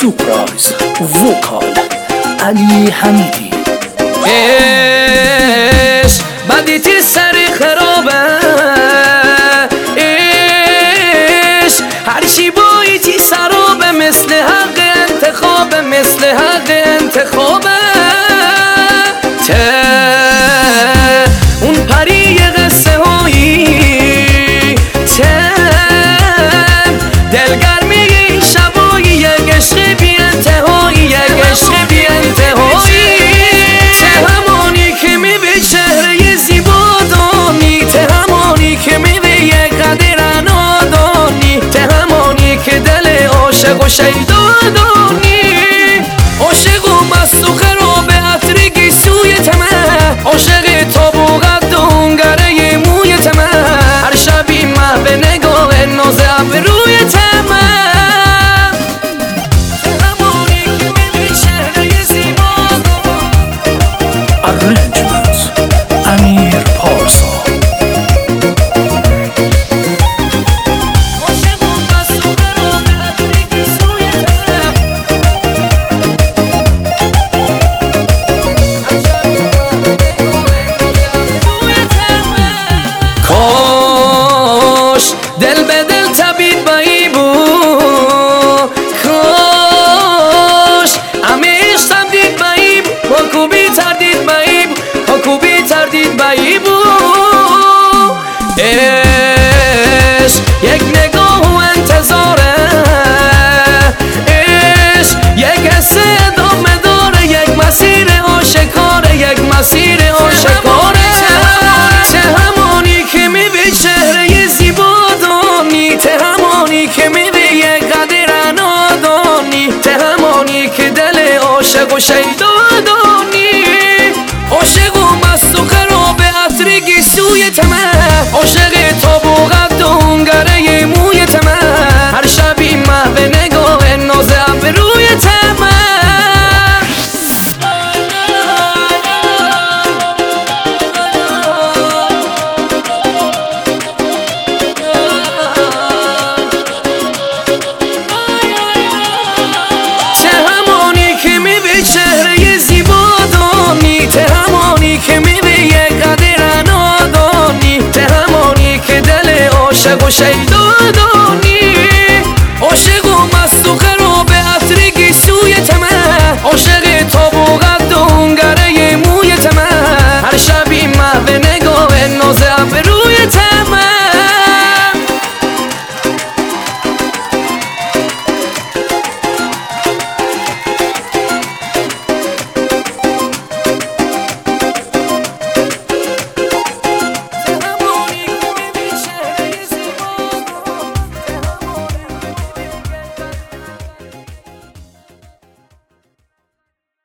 سورپرایز وکال علی حمیدی. عشق بدیتی سر خرابه، عشق هرچی باییتی سرابه، مثل حق انتخابه، مثل حق انتخابه. اون پری قصه هایی دلگرمی این شبایی، یک عشق بی انتهایی، یک عشق بی انتهایی. همانی که میبی چهره زیبا دانی، همانی که میبی یک قدر نادانی، همانی که دل عاشق و شیدا دانی. عاشق و مست و خراب عطر گیسوی تمه، عاشق تاب و قد و هنگره موی تمه، هر شبی محو نگاه ناز ابروی تمه. همانی که میبی چهره زیبا ارنجمنت امیر پارسا. دل به دل تبید بایی بود، کاش همیش تبدید بایی بود، حکوبی تردید بایی بود، حکوبی تردید بایی بود. عشق یک نگاه و انتظاره، عشق یک حس ادامه داره، یک مسیر آشکاره، یک مسیر آشکاره. همانی که میبی چهره زیبا دانی، همانی که میبی یک قدر نادانی، همانی که دل عاشق و شیدا دانی. عاشق و مست و خراب عطر گیسوی تمه، عاشق تاب و قد و هنگره موی تمه، هر شبی محو نگاه ناز ابروی تمه. چهره زیبا دانی، همانی که میبی یک قدر نادانی، همانی که دل عاشق و شیدا دانی.